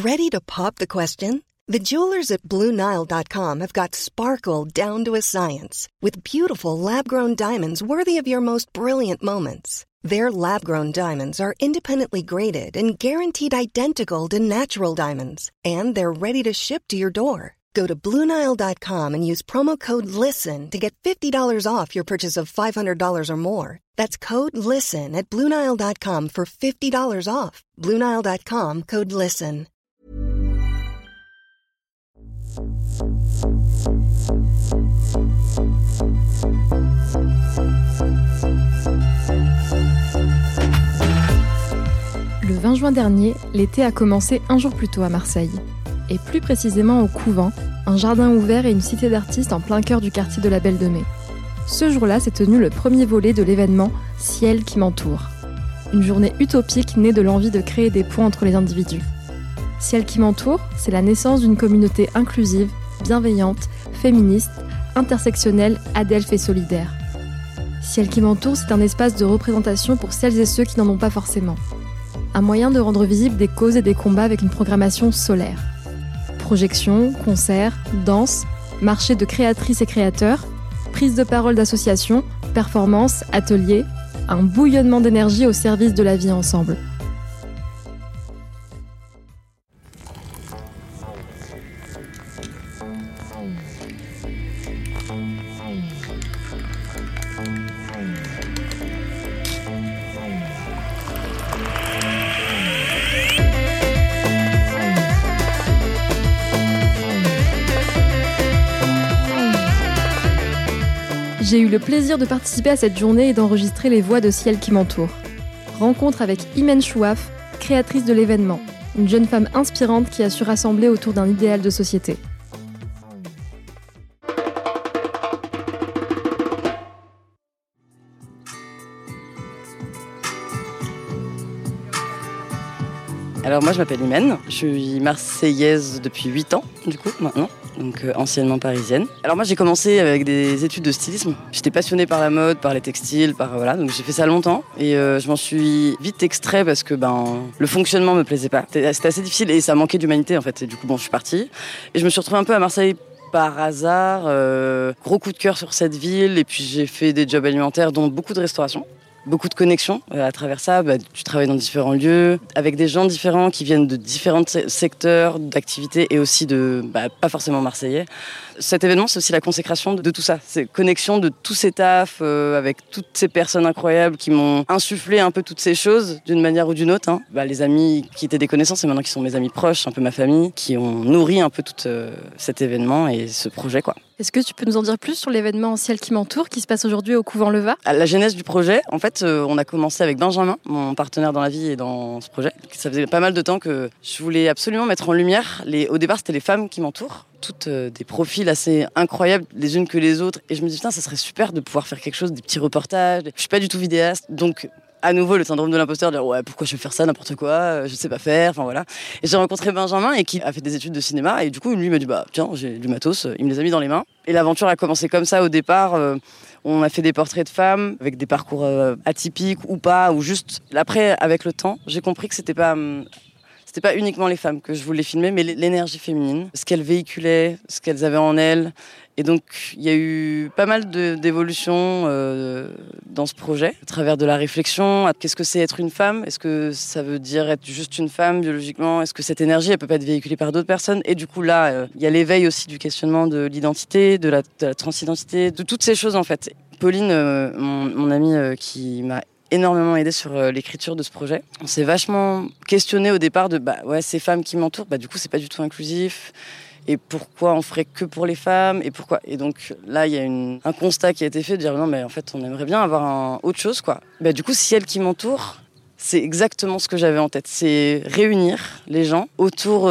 Ready to pop the question? The jewelers at BlueNile.com have got sparkle down to a science with beautiful lab-grown diamonds worthy of your most brilliant moments. Their lab-grown diamonds are independently graded and guaranteed identical to natural diamonds, and they're ready to ship to your door. Go to BlueNile.com and use promo code LISTEN to get $50 off your purchase of $500 or more. That's code LISTEN at BlueNile.com for $50 off. BlueNile.com, code LISTEN. Le 20 juin dernier, l'été a commencé un jour plus tôt à Marseille. Et plus précisément au Couvent, un jardin ouvert et une cité d'artistes en plein cœur du quartier de la Belle de Mai. Ce jour-là s'est tenu le premier volet de l'événement « Ciel qui m'entoure ». Une journée utopique née de l'envie de créer des ponts entre les individus. « Ciel qui m'entoure », c'est la naissance d'une communauté inclusive, bienveillante, féministe, intersectionnelle, adelphe et solidaire. « Ciel qui m'entoure », c'est un espace de représentation pour celles et ceux qui n'en ont pas forcément. Un moyen de rendre visibles des causes et des combats avec une programmation solaire. Projections, concerts, danses, marchés de créatrices et créateurs, prise de parole d'associations, performances, ateliers, un bouillonnement d'énergie au service de la vie ensemble. J'ai eu le plaisir de participer à cette journée et d'enregistrer les voix de Ciel qui m'entoure. Rencontre avec Imen Chouaf, créatrice de l'événement, une jeune femme inspirante qui a su rassembler autour d'un idéal de société. Alors moi je m'appelle Imen, je suis marseillaise depuis 8 ans du coup maintenant, donc anciennement parisienne. Alors moi j'ai commencé avec des études de stylisme, j'étais passionnée par la mode, par les textiles, donc j'ai fait ça longtemps et je m'en suis vite extrait parce que le fonctionnement me plaisait pas. C'était assez difficile et ça manquait d'humanité en fait et du coup je suis partie et je me suis retrouvée un peu à Marseille par hasard, gros coup de cœur sur cette ville et puis j'ai fait des jobs alimentaires dont beaucoup de restauration. Beaucoup de connexions à travers ça, tu travailles dans différents lieux, avec des gens différents qui viennent de différents secteurs d'activité et aussi de pas forcément marseillais. Cet événement, c'est aussi la consécration de tout ça. C'est connexion de tous ces tafs avec toutes ces personnes incroyables qui m'ont insufflé un peu toutes ces choses d'une manière ou d'une autre. Les amis qui étaient des connaissances et maintenant qui sont mes amis proches, un peu ma famille, qui ont nourri un peu tout cet événement et ce projet, quoi. Est-ce que tu peux nous en dire plus sur l'événement Ciel qui m'entoure qui se passe aujourd'hui au Couvent Leva ? À la genèse du projet, en fait, on a commencé avec Benjamin, mon partenaire dans la vie et dans ce projet. Ça faisait pas mal de temps que je voulais absolument mettre en lumière. Au départ, c'était les femmes qui m'entourent. Toutes des profils assez incroyables les unes que les autres. Et je me dis, putain, ça serait super de pouvoir faire quelque chose, des petits reportages. Je suis pas du tout vidéaste, donc à nouveau le syndrome de l'imposteur, de dire ouais pourquoi je vais faire ça, n'importe quoi, je sais pas faire, enfin voilà. Et j'ai rencontré Benjamin et qui a fait des études de cinéma et du coup lui m'a dit tiens j'ai du matos, il me les a mis dans les mains. Et l'aventure a commencé comme ça au départ. On a fait des portraits de femmes avec des parcours atypiques ou pas, ou juste après avec le temps j'ai compris que c'était pas uniquement les femmes que je voulais filmer, mais l'énergie féminine, ce qu'elles véhiculaient, ce qu'elles avaient en elles. Et donc, il y a eu pas mal d'évolutions dans ce projet, à travers de la réflexion. Qu'est-ce que c'est être une femme ? Est-ce que ça veut dire être juste une femme biologiquement ? Est-ce que cette énergie, elle peut pas être véhiculée par d'autres personnes ? Et du coup, là, il y a l'éveil aussi du questionnement de l'identité, de la transidentité, de toutes ces choses, en fait. Pauline, mon amie qui m'a énormément aidé sur l'écriture de ce projet. On s'est vachement questionné au départ de ces femmes qui m'entourent, du coup, c'est pas du tout inclusif. Et pourquoi on ferait que pour les femmes et pourquoi. Et donc là, il y a un constat qui a été fait de dire non, mais en fait, on aimerait bien avoir autre chose, quoi. Du coup, Ciel qui m'entoure, c'est exactement ce que j'avais en tête. C'est réunir les gens autour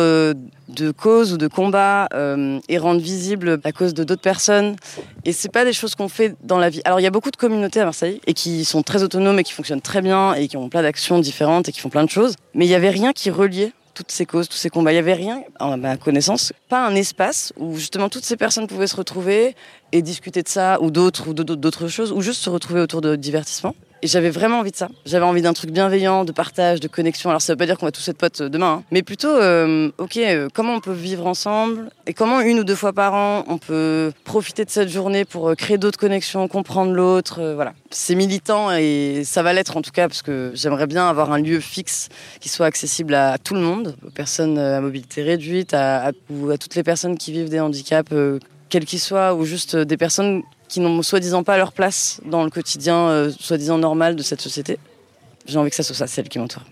de causes ou de combats et rendre visible la cause de d'autres personnes. Et c'est pas des choses qu'on fait dans la vie. Alors, il y a beaucoup de communautés à Marseille et qui sont très autonomes et qui fonctionnent très bien et qui ont plein d'actions différentes et qui font plein de choses. Mais il y avait rien qui reliait toutes ces causes, tous ces combats. Il n'y avait rien, à ma connaissance, pas un espace où justement toutes ces personnes pouvaient se retrouver et discuter de ça ou d'autres choses, ou juste se retrouver autour de divertissement. Et j'avais vraiment envie de ça. J'avais envie d'un truc bienveillant, de partage, de connexion. Alors ça veut pas dire qu'on va tous être potes demain, hein. Mais plutôt, comment on peut vivre ensemble et comment 1 ou 2 fois par an on peut profiter de cette journée pour créer d'autres connexions, comprendre l'autre. Voilà. C'est militant et ça va l'être en tout cas parce que j'aimerais bien avoir un lieu fixe qui soit accessible à tout le monde, aux personnes à mobilité réduite, ou à toutes les personnes qui vivent des handicaps, quels qu'ils soient, ou juste des personnes qui n'ont soi-disant pas leur place dans le quotidien soi-disant normal de cette société. J'ai envie que ça soit ça, celle qui m'entoure.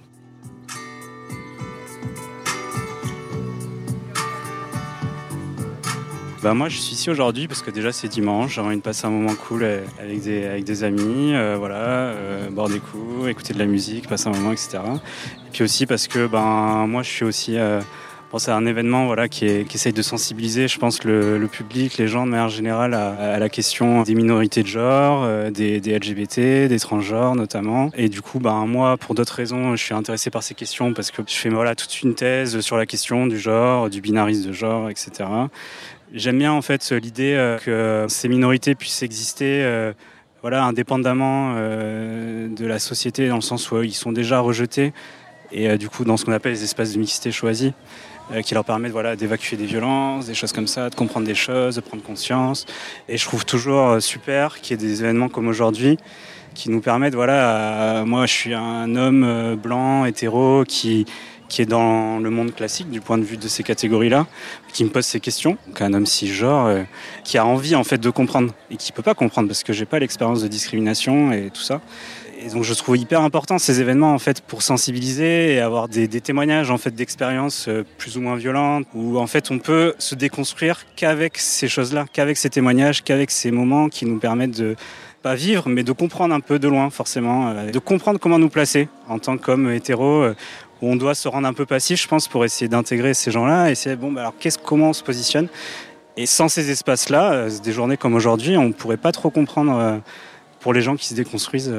Moi je suis ici aujourd'hui parce que déjà c'est dimanche, j'ai envie de passer un moment cool avec des amis, boire des coups, écouter de la musique, passer un moment, etc. Et puis aussi parce que moi je suis aussi... c'est un événement qui essaye de sensibiliser, je pense, le public, les gens de manière générale à la question des minorités de genre, des LGBT, des transgenres notamment. Et du coup, moi, pour d'autres raisons, je suis intéressé par ces questions parce que je fais toute une thèse sur la question du genre, du binarisme de genre, etc. J'aime bien en fait l'idée que ces minorités puissent exister indépendamment de la société, dans le sens où ils sont déjà rejetés. Et du coup, dans ce qu'on appelle les espaces de mixité choisis, qui leur permettent d'évacuer des violences, des choses comme ça, de comprendre des choses, de prendre conscience. Et je trouve toujours super qu'il y ait des événements comme aujourd'hui qui nous permettent, moi je suis un homme blanc, hétéro, qui est dans le monde classique du point de vue de ces catégories-là, qui me pose ces questions, donc un homme cisgenre qui a envie en fait de comprendre et qui peut pas comprendre parce que j'ai pas l'expérience de discrimination et tout ça. Et donc je trouve hyper important ces événements en fait pour sensibiliser et avoir des témoignages en fait d'expériences plus ou moins violentes où en fait on peut se déconstruire qu'avec ces choses-là, qu'avec ces témoignages, qu'avec ces moments qui nous permettent de pas vivre mais de comprendre un peu de loin forcément, de comprendre comment nous placer en tant qu'homme hétéro où on doit se rendre un peu passif je pense pour essayer d'intégrer ces gens-là et essayer comment on se positionne. Et sans ces espaces-là, des journées comme aujourd'hui, on pourrait pas trop comprendre pour les gens qui se déconstruisent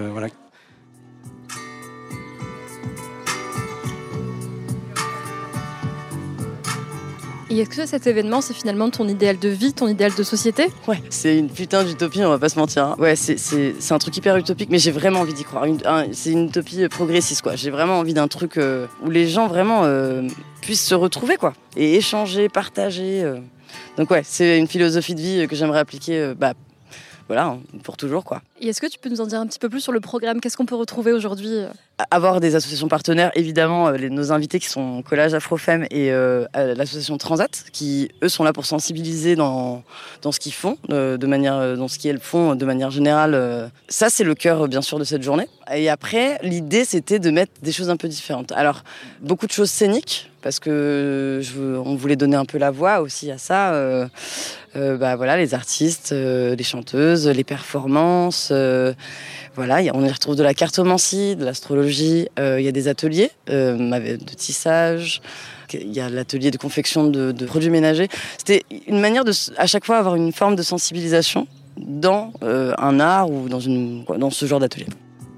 Et est-ce que cet événement, c'est finalement ton idéal de vie, ton idéal de société ? Ouais, c'est une putain d'utopie, on va pas se mentir. Hein. Ouais, c'est un truc hyper utopique, mais j'ai vraiment envie d'y croire. C'est une utopie progressiste, quoi. J'ai vraiment envie d'un truc où les gens vraiment puissent se retrouver, quoi. Et échanger, partager. Donc ouais, c'est une philosophie de vie que j'aimerais appliquer pour toujours, quoi. Et est-ce que tu peux nous en dire un petit peu plus sur le programme ? Qu'est-ce qu'on peut retrouver aujourd'hui ? Avoir des associations partenaires, évidemment, nos invités qui sont Collage Afrofemme et l'association Transat, qui, eux, sont là pour sensibiliser dans ce qu'ils font, dans ce qu'elles font de manière générale. Ça, c'est le cœur, bien sûr, de cette journée. Et après, l'idée, c'était de mettre des choses un peu différentes. Alors, beaucoup de choses scéniques, parce que on voulait donner un peu la voix aussi à ça. Les artistes, les chanteuses, les performances. On y retrouve de la cartomancie, de l'astrologie. Il y a des ateliers de tissage. Il y a l'atelier de confection de produits ménagers. C'était une manière de, à chaque fois, avoir une forme de sensibilisation dans un art ou dans ce genre d'atelier.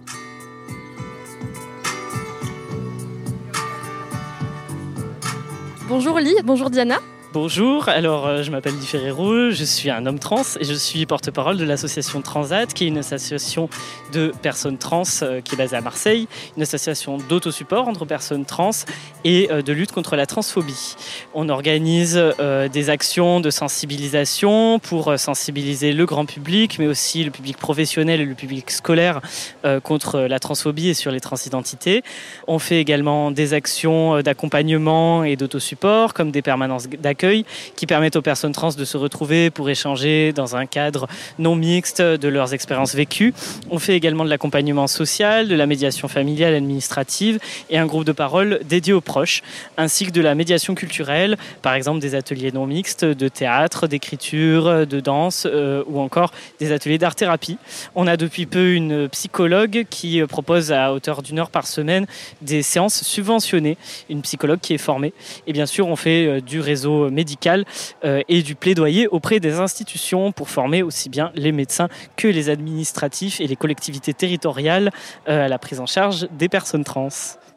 Bonjour Lee, bonjour Diana. Bonjour, alors je m'appelle Lee Ferrero, je suis un homme trans et je suis porte-parole de l'association Transat, qui est une association de personnes trans qui est basée à Marseille, une association d'autosupport entre personnes trans et de lutte contre la transphobie. On organise des actions de sensibilisation pour sensibiliser le grand public, mais aussi le public professionnel et le public scolaire contre la transphobie et sur les transidentités. On fait également des actions d'accompagnement et d'autosupport, comme des permanences d'accueil qui permettent aux personnes trans de se retrouver pour échanger dans un cadre non mixte de leurs expériences vécues. On fait également de l'accompagnement social, de la médiation familiale et administrative et un groupe de parole dédié aux proches, ainsi que de la médiation culturelle, par exemple des ateliers non mixtes de théâtre, d'écriture, de danse ou encore des ateliers d'art-thérapie. On a depuis peu une psychologue qui propose à hauteur d'1 heure par semaine des séances subventionnées, une psychologue qui est formée. Et bien sûr, on fait du réseau médical et du plaidoyer auprès des institutions pour former aussi bien les médecins que les administratifs et les collectivités territoriales à la prise en charge des personnes trans.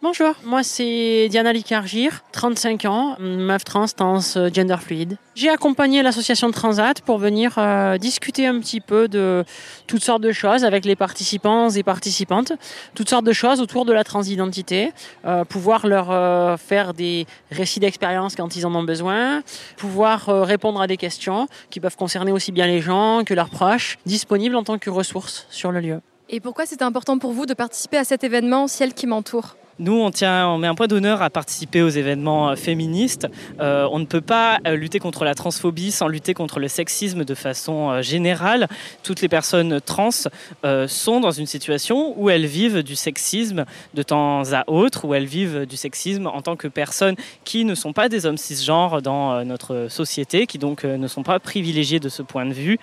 Bonjour, moi c'est Diana Licargir, 35 ans, meuf trans, gender fluide. J'ai accompagné l'association Transat pour venir discuter un petit peu de toutes sortes de choses avec les participants et participantes, toutes sortes de choses autour de la transidentité, pouvoir leur faire des récits d'expérience quand ils en ont besoin, pouvoir répondre à des questions qui peuvent concerner aussi bien les gens que leurs proches, disponibles en tant que ressources sur le lieu. Et pourquoi c'était important pour vous de participer à cet événement Ciel qui m'entoure ? Nous, on met un point d'honneur à participer aux événements féministes. On ne peut pas lutter contre la transphobie sans lutter contre le sexisme de façon générale. Toutes les personnes trans sont dans une situation où elles vivent du sexisme de temps à autre, où elles vivent du sexisme en tant que personnes qui ne sont pas des hommes cisgenres dans notre société, qui donc ne sont pas privilégiés de ce point de vue.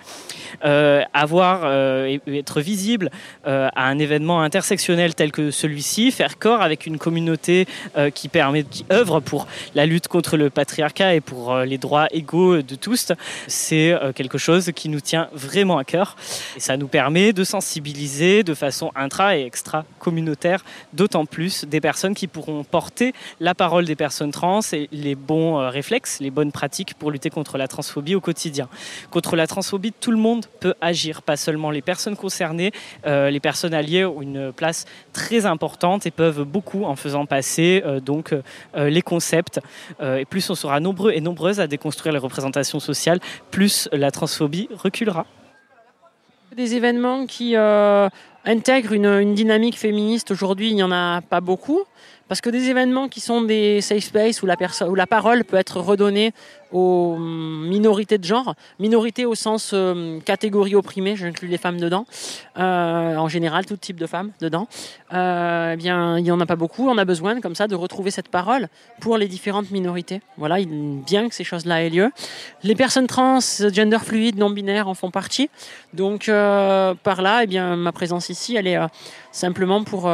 Être visible à un événement intersectionnel tel que celui-ci, faire corps avec une communauté qui œuvre pour la lutte contre le patriarcat et pour les droits égaux de tous, c'est quelque chose qui nous tient vraiment à cœur. Et ça nous permet de sensibiliser de façon intra- et extra-communautaire, d'autant plus des personnes qui pourront porter la parole des personnes trans et les bons réflexes, les bonnes pratiques pour lutter contre la transphobie au quotidien. Contre la transphobie, tout le monde peut agir, pas seulement les personnes concernées. Les personnes alliées ont une place très importante et peuvent beaucoup en faisant passer les concepts. Et plus on sera nombreux et nombreuses à déconstruire les représentations sociales, plus la transphobie reculera. Des événements qui intègrent une dynamique féministe, aujourd'hui, il n'y en a pas beaucoup. Parce que des événements qui sont des safe spaces où la parole peut être redonnée aux minorités de genre, minorités au sens catégorie opprimée, j'inclus les femmes dedans, en général tout type de femmes dedans, eh bien il n'y en a pas beaucoup. On a besoin comme ça de retrouver cette parole pour les différentes minorités. Voilà, bien que ces choses-là aient lieu. Les personnes trans, gender fluide, non-binaires en font partie. Donc par là, eh bien ma présence ici, elle est simplement pour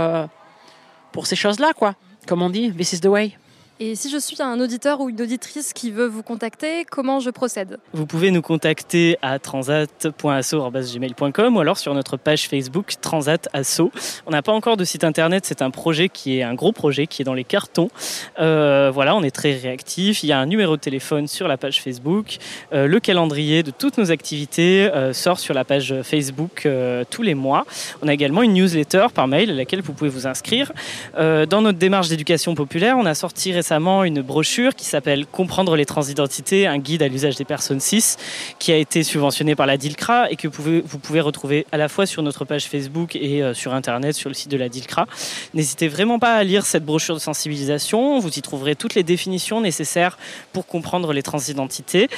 ces choses-là, quoi. Comme on dit, this is the way. Et si je suis un auditeur ou une auditrice qui veut vous contacter, comment je procède ? Vous pouvez nous contacter à transat.asso@gmail.com ou alors sur notre page Facebook Transat Asso. On n'a pas encore de site internet, c'est un projet qui est un gros projet qui est dans les cartons. Voilà, on est très réactifs. Il y a un numéro de téléphone sur la page Facebook. Le calendrier de toutes nos activités sort sur la page Facebook tous les mois. On a également une newsletter par mail à laquelle vous pouvez vous inscrire. Dans notre démarche d'éducation populaire, on a sorti récemment une brochure qui s'appelle « Comprendre les transidentités, un guide à l'usage des personnes cis » qui a été subventionnée par la DILCRA et que vous pouvez retrouver à la fois sur notre page Facebook et sur Internet, sur le site de la DILCRA. N'hésitez vraiment pas à lire cette brochure de sensibilisation. Vous y trouverez toutes les définitions nécessaires pour comprendre les transidentités,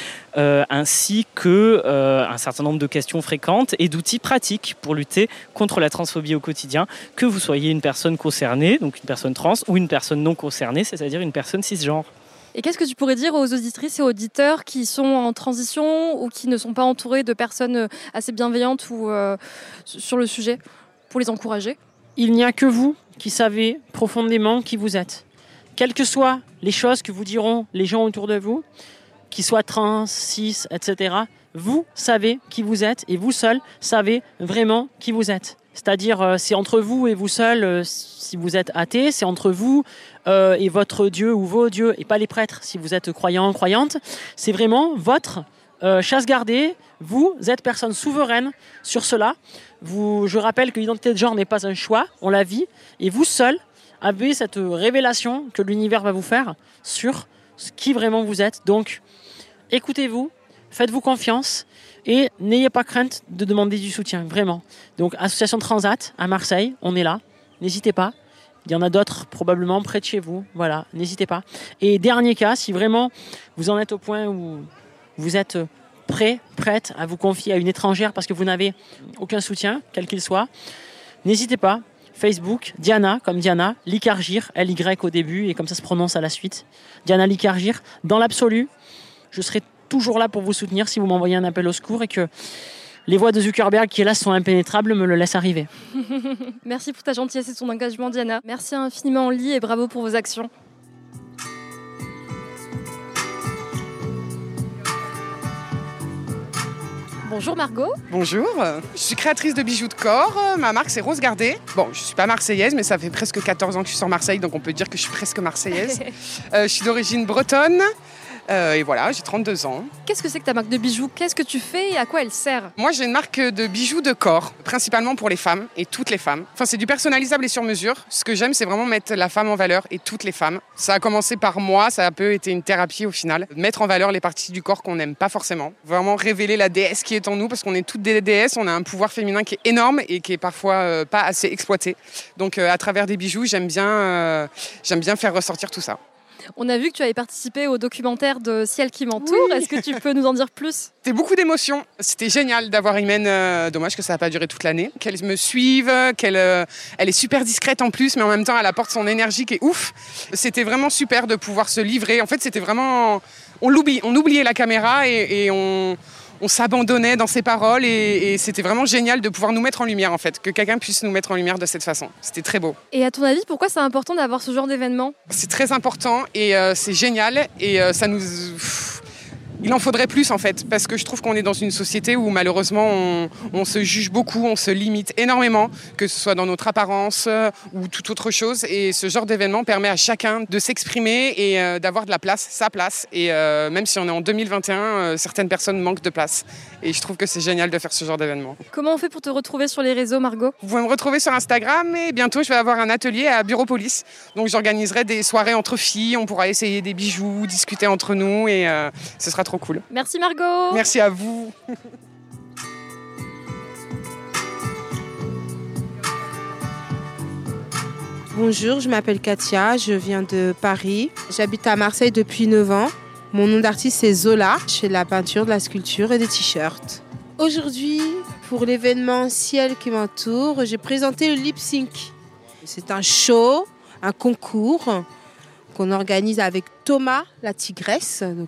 ainsi que un certain nombre de questions fréquentes et d'outils pratiques pour lutter contre la transphobie au quotidien, que vous soyez une personne concernée, donc une personne trans, ou une personne non concernée, c'est-à-dire une personne cisgenre. Et qu'est-ce que tu pourrais dire aux auditrices et auditeurs qui sont en transition ou qui ne sont pas entourés de personnes assez bienveillantes ou sur le sujet, pour les encourager ? Il n'y a que vous qui savez profondément qui vous êtes. Quelles que soient les choses que vous diront les gens autour de vous, qu'ils soient trans, cis, etc., vous savez qui vous êtes et vous seul savez vraiment qui vous êtes. C'est-à-dire, c'est entre vous et vous seul si vous êtes athée, c'est entre vous et votre Dieu ou vos dieux et pas les prêtres si vous êtes croyant, croyante. C'est vraiment votre chasse gardée. Vous êtes personne souveraine sur cela. Je rappelle que l'identité de genre n'est pas un choix, on la vit. Et vous seul avez cette révélation que l'univers va vous faire sur qui vraiment vous êtes. Donc, écoutez-vous, faites-vous confiance. Et n'ayez pas crainte de demander du soutien, vraiment. Donc, Association Transat à Marseille, on est là. N'hésitez pas. Il y en a d'autres probablement près de chez vous. Voilà, n'hésitez pas. Et dernier cas, si vraiment vous en êtes au point où vous êtes prête à vous confier à une étrangère parce que vous n'avez aucun soutien, quel qu'il soit, n'hésitez pas. Facebook, Diana, comme Diana, Licargir, L-Y au début, et comme ça se prononce à la suite. Diana Licargir. Dans l'absolu, je serai toujours là pour vous soutenir si vous m'envoyez un appel au secours et que les voies de Zuckerberg qui hélas sont impénétrables me le laissent arriver. Merci pour ta gentillesse et ton engagement, Diana. Merci infiniment, Lee, et bravo pour vos actions. Bonjour Margot. Bonjour, je suis créatrice de bijoux de corps, ma marque c'est Rose Gardée. Bon, je suis pas marseillaise mais ça fait presque 14 ans que je suis sur Marseille donc on peut dire que je suis presque marseillaise. Je suis d'origine bretonne et voilà, j'ai 32 ans. Qu'est-ce que c'est que ta marque de bijoux? Qu'est-ce que tu fais et à quoi elle sert? Moi j'ai une marque de bijoux de corps, principalement pour les femmes et toutes les femmes. Enfin c'est du personnalisable et sur mesure. Ce que j'aime c'est vraiment mettre la femme en valeur et toutes les femmes. Ça a commencé par moi, ça a un peu été une thérapie au final. Mettre en valeur les parties du corps qu'on n'aime pas forcément. Vraiment révéler la déesse qui est en nous parce qu'on est toutes des déesses, on a un pouvoir féminin qui est énorme et qui est parfois pas assez exploité. Donc à travers des bijoux j'aime bien faire ressortir tout ça. On a vu que tu avais participé au documentaire de Ciel qui m'entoure. Oui. Est-ce que tu peux nous en dire plus? C'était beaucoup d'émotions. C'était génial d'avoir Imen. Dommage que ça n'a pas duré toute l'année. Qu'elle me suive, elle est super discrète en plus, mais en même temps, elle apporte son énergie qui est ouf. C'était vraiment super de pouvoir se livrer. En fait, c'était vraiment... On oubliait la caméra et on s'abandonnait dans ses paroles et c'était vraiment génial de pouvoir nous mettre en lumière en fait, que quelqu'un puisse nous mettre en lumière de cette façon. C'était très beau. Et à ton avis, pourquoi c'est important d'avoir ce genre d'événement? C'est très important et c'est génial et ça nous... Il en faudrait plus en fait, parce que je trouve qu'on est dans une société où malheureusement on se juge beaucoup, on se limite énormément, que ce soit dans notre apparence ou toute autre chose. Et ce genre d'événement permet à chacun de s'exprimer et d'avoir de la place, sa place. Et même si on est en 2021, certaines personnes manquent de place. Et je trouve que c'est génial de faire ce genre d'événement. Comment on fait pour te retrouver sur les réseaux, Margot? Vous pouvez me retrouver sur Instagram et bientôt je vais avoir un atelier à Bureau-Police. Donc j'organiserai des soirées entre filles, on pourra essayer des bijoux, discuter entre nous et ce sera trop cool. Merci Margot. Merci à vous. Bonjour, je m'appelle Katia, je viens de Paris. J'habite à Marseille depuis 9 ans. Mon nom d'artiste c'est Zola. Je fais de la peinture, de la sculpture et des t-shirts. Aujourd'hui, pour l'événement Ciel qui m'entoure, j'ai présenté le lip sync. C'est un show, un concours qu'on organise avec Thomas la Tigresse. Donc,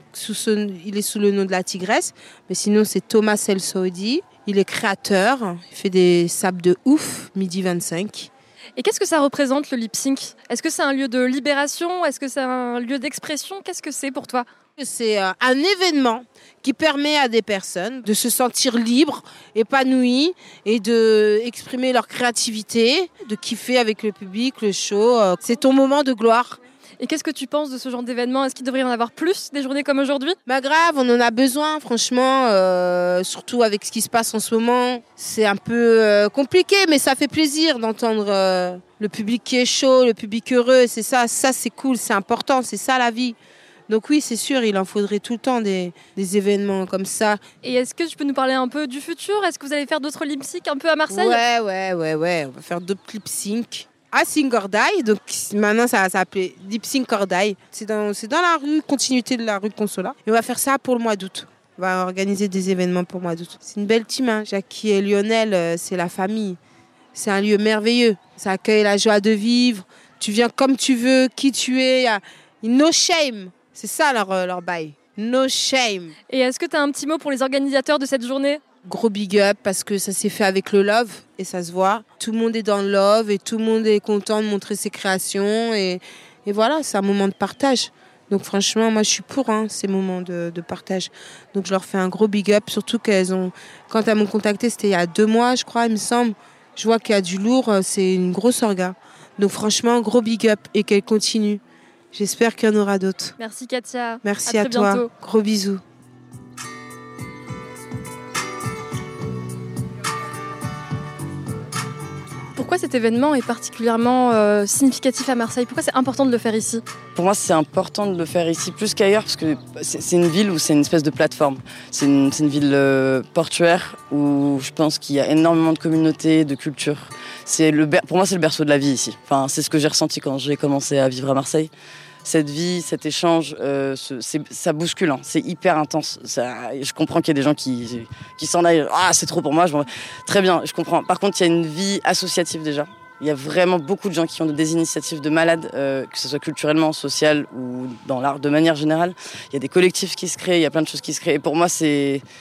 il est sous le nom de la Tigresse, mais sinon c'est Thomas El Saoudi. Il est créateur, il fait des sables de ouf, midi 25. Et qu'est-ce que ça représente le lip sync? Est-ce que c'est un lieu de libération? Est-ce que c'est un lieu d'expression? Qu'est-ce que c'est pour toi? C'est un événement qui permet à des personnes de se sentir libres, épanouies et d'exprimer leur créativité, de kiffer avec le public, le show. C'est ton moment de gloire. Et qu'est-ce que tu penses de ce genre d'événement? Est-ce qu'il devrait y en avoir plus, des journées comme aujourd'hui? Grave, on en a besoin, franchement, surtout avec ce qui se passe en ce moment. C'est un peu compliqué, mais ça fait plaisir d'entendre le public qui est chaud, le public heureux. C'est ça c'est cool, c'est important, c'est ça la vie. Donc oui, c'est sûr, il en faudrait tout le temps des événements comme ça. Et est-ce que tu peux nous parler un peu du futur? Est-ce que vous allez faire d'autres lip sync un peu à Marseille? Ouais, on va faire d'autres lip sync. À Singordaï, donc maintenant ça va s'appeler Lip Sync Cordaï. C'est dans la rue, continuité de la rue Consolat. Et on va faire ça pour le mois d'août. On va organiser des événements pour le mois d'août. C'est une belle team, hein. Jackie et Lionel, c'est la famille. C'est un lieu merveilleux. Ça accueille la joie de vivre. Tu viens comme tu veux, qui tu es. No shame. C'est ça leur bail. No shame. Et est-ce que tu as un petit mot pour les organisateurs de cette journée? Gros big up parce que ça s'est fait avec le love et ça se voit. Tout le monde est dans le love et tout le monde est content de montrer ses créations et voilà, c'est un moment de partage. Donc franchement, moi je suis pour ces moments de partage. Donc je leur fais un gros big up, surtout quand elles m'ont contacté, c'était il y a 2 mois je crois, il me semble. Je vois qu'il y a du lourd, c'est une grosse orga. Donc franchement, gros big up et qu'elle continue. J'espère qu'il y en aura d'autres. Merci Katia. Merci à toi. Bientôt. Gros bisous. Pourquoi cet événement est particulièrement significatif à Marseille? Pourquoi c'est important de le faire ici? Pour moi, c'est important de le faire ici plus qu'ailleurs parce que c'est une ville où c'est une espèce de plateforme. C'est une ville portuaire où je pense qu'il y a énormément de communautés, de cultures. Pour moi, c'est le berceau de la vie ici. Enfin, c'est ce que j'ai ressenti quand j'ai commencé à vivre à Marseille. Cette vie, cet échange, ça bouscule, hein. C'est hyper intense. Je comprends qu'il y a des gens qui s'en aillent. Ah, c'est trop pour moi. Très bien, je comprends. Par contre, il y a une vie associative déjà. Il y a vraiment beaucoup de gens qui ont des initiatives de malades, que ce soit culturellement, social ou dans l'art de manière générale. Il y a des collectifs qui se créent, il y a plein de choses qui se créent. Et pour moi, ça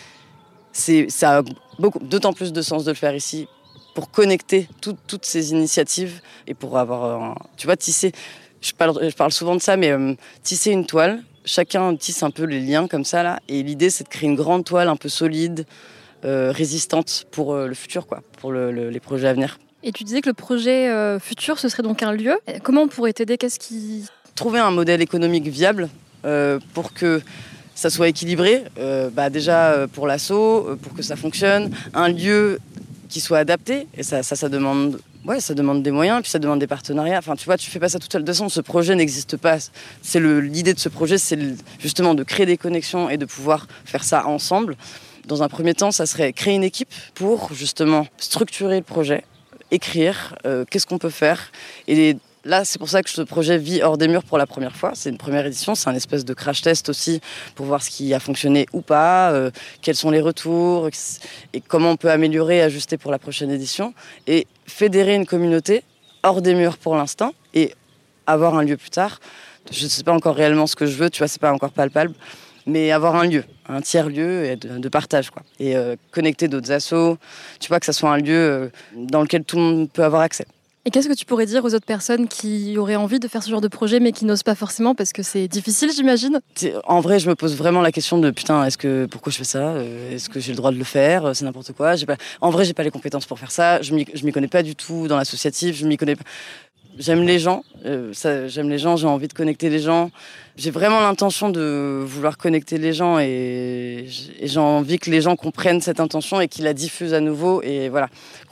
a d'autant plus de sens de le faire ici pour connecter toutes ces initiatives et pour avoir, tisser. Je parle souvent de ça, mais tisser une toile, chacun tisse un peu les liens comme ça, là. Et l'idée, c'est de créer une grande toile un peu solide, résistante pour le futur, quoi, pour les projets à venir. Et tu disais que le projet futur, ce serait donc un lieu. Comment on pourrait t'aider ? Trouver un modèle économique viable pour que ça soit équilibré, déjà pour l'asso, pour que ça fonctionne, un lieu qui soit adapté, et ça demande des moyens, puis ça demande des partenariats. Enfin, tu vois, tu fais pas ça toute seule. De toute façon, ce projet n'existe pas. L'idée de ce projet, c'est justement de créer des connexions et de pouvoir faire ça ensemble. Dans un premier temps, ça serait créer une équipe pour justement structurer le projet, écrire, qu'est-ce qu'on peut faire. Et là, c'est pour ça que ce projet vit hors des murs pour la première fois. C'est une première édition, c'est un espèce de crash test aussi pour voir ce qui a fonctionné ou pas, quels sont les retours et comment on peut améliorer, ajuster pour la prochaine édition. Et fédérer une communauté hors des murs pour l'instant et avoir un lieu plus tard. Je ne sais pas encore réellement ce que je veux, tu vois, c'est pas encore palpable, mais avoir un lieu, un tiers-lieu de partage, quoi. Et connecter d'autres assos, tu vois, que ça soit un lieu dans lequel tout le monde peut avoir accès. Et qu'est-ce que tu pourrais dire aux autres personnes qui auraient envie de faire ce genre de projet mais qui n'osent pas forcément parce que c'est difficile, j'imagine ? En vrai, je me pose vraiment la question de putain, pourquoi je fais ça ? Est-ce que j'ai le droit de le faire ? C'est n'importe quoi. En vrai, j'ai pas les compétences pour faire ça. Je m'y connais pas du tout dans l'associatif. Je m'y connais pas. J'aime les gens, j'ai envie de connecter les gens. J'ai vraiment l'intention de vouloir connecter les gens et j'ai envie que les gens comprennent cette intention et qu'ils la diffusent à nouveau. Et voilà,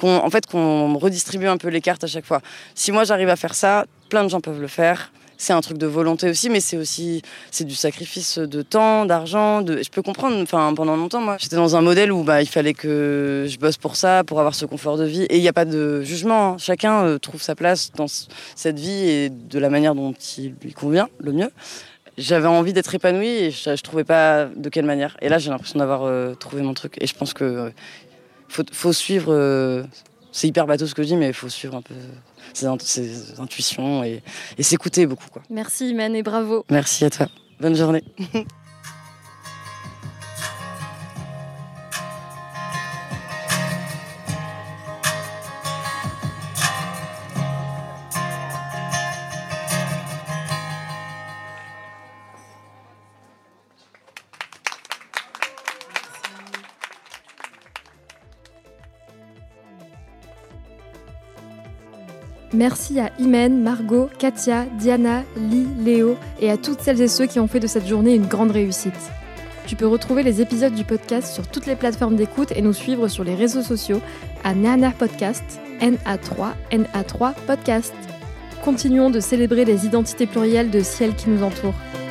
qu'on redistribue un peu les cartes à chaque fois. Si moi j'arrive à faire ça, plein de gens peuvent le faire. C'est un truc de volonté aussi, mais c'est du sacrifice de temps, d'argent. Je peux comprendre. Enfin, pendant longtemps, moi, j'étais dans un modèle où il fallait que je bosse pour ça, pour avoir ce confort de vie. Et il n'y a pas de jugement. Hein. Chacun trouve sa place dans cette vie et de la manière dont il lui convient le mieux. J'avais envie d'être épanouie et je trouvais pas de quelle manière. Et là, j'ai l'impression d'avoir trouvé mon truc. Et je pense que faut suivre. C'est hyper bateau ce que je dis, mais il faut suivre un peu ses intuitions et s'écouter beaucoup, quoi. Merci Imen et bravo. Merci à toi. Bonne journée. Merci à Imen, Margot, Katia, Diana, Lee, Léo et à toutes celles et ceux qui ont fait de cette journée une grande réussite. Tu peux retrouver les épisodes du podcast sur toutes les plateformes d'écoute et nous suivre sur les réseaux sociaux à NA3 Podcast, NA3 Podcast. Continuons de célébrer les identités plurielles de ciel qui nous entourent.